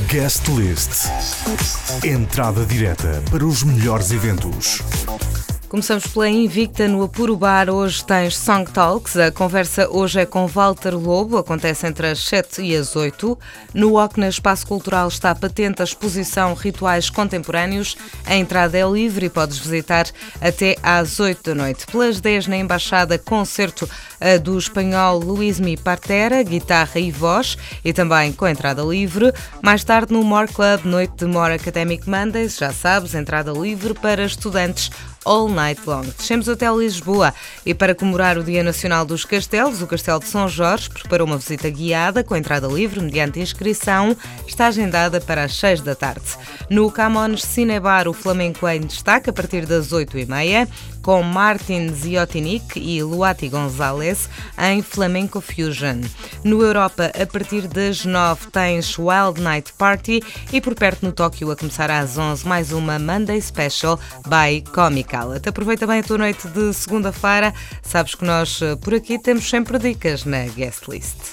Guest List. Entrada direta para os melhores eventos. Começamos pela Invicta no Apuro Bar. Hoje tens Song Talks. A conversa hoje é com Walter Lobo. Acontece entre as 7 e as 8. No OCNA Espaço Cultural está patente a exposição Rituais Contemporâneos. A entrada é livre e podes visitar até às 8 da noite. Pelas 10 na Embaixada, concerto do espanhol Luís Mi Partera, guitarra e voz, e também com entrada livre. Mais tarde no More Club, noite de More Academic Mondays. Já sabes, entrada livre para estudantes all night long. Descemos até Lisboa e para comemorar o Dia Nacional dos Castelos, o Castelo de São Jorge preparou uma visita guiada com entrada livre mediante inscrição. Está agendada para as 6 da tarde. No Camões Cinebar, o flamenco em destaque a partir das 8h30, com Martin Ziotinic e Luati Gonzalez em Flamenco Fusion. No Europa, a partir das 9 tens Wild Night Party e por perto no Tóquio, a começar às 11, mais uma Monday Special by Comical. Aproveita bem a tua noite de segunda-feira. Sabes que nós por aqui temos sempre dicas na Guest List.